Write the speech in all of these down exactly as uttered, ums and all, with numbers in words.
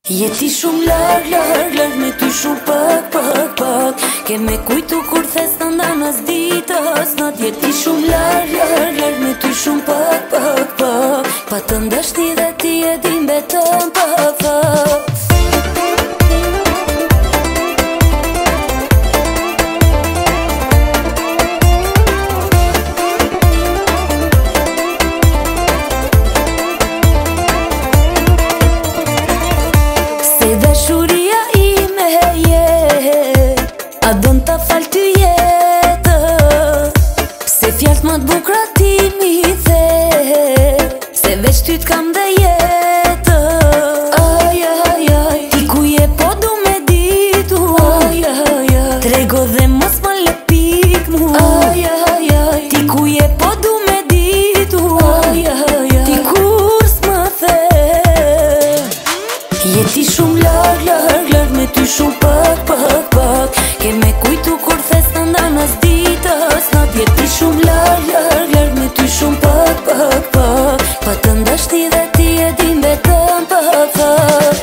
Jeti shumë larg, larg, larg me ty shumë pak, pak, pak Ke me kujtu kur thes të ndanas ditës not Jeti shumë larg, larg, larg me ty shumë pak, pak, pak Pa të ndashti dhe ti e din betëm pa fak Dashuria ime je A don ta fal ty jetë Se fjallët më t'bukra ti mi the Se veç ty t'kam dhe jetë Aj, aj, aj Ti ku je po du me ditu Aj, aj, aj Trego dhe mos më lepik mu Aj, aj, aj Ti ku je po du me ditu Aj, aj, aj Ti kur s'më the Jeti shumë larg, larg, larg me ty shumë pak, pak, pak Ke me kujtu kur thes të ndanas ditës not Jeti shumë larg, larg, larg me ty shumë pak, pak, pak Pa të ndashti dhe ti e din betëm pa fak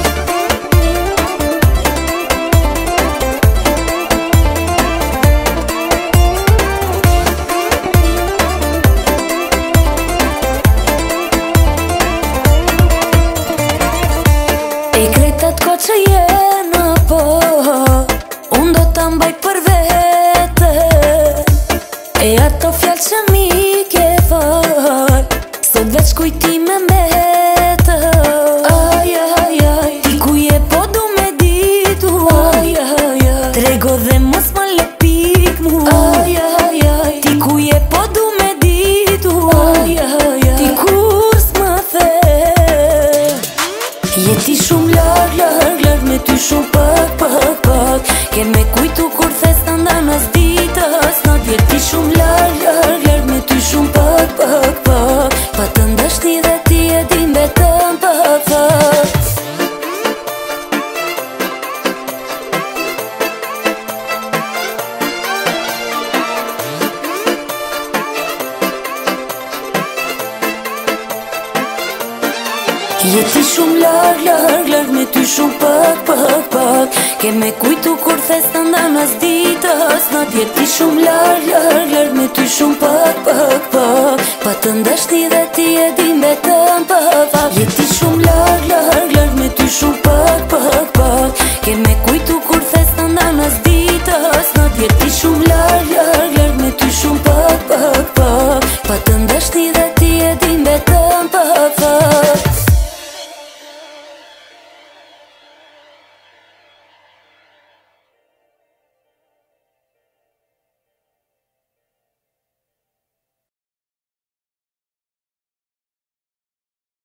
E kretat ko që jena po Unë do të mbaj për vete E ato fjallë që mi ke far Sot veç kujtime mbete Aj, aj, aj Ti ku je po du me ditu Aj, aj, aj Trego dhe mos më lepik mu Aj, aj, aj Ti ku je po du me ditu Aj, aj, aj Ti kur s'më the Jeti shumë larg, larg, larg me ty shumë pak, pak, pak Ke me kujtu kur thes të ndanas ditës not Jeti shumë larg, larg, larg me ty shumë pak, pak, pak Pa të ndashti dhe ti e din betëm pa fak Jeti shumë larg, larg, larg me ty shumë pak, pak, pak Ke me kujtu kur thes të ndanas ditës not Jeti shumë larg, larg, larg me ty shumë pak, pak, pak Pa të ndashti dhe ti e din betëm pa fak Jeti shumë larg, larg, larg me ty shumë pak, pak, pak Ke me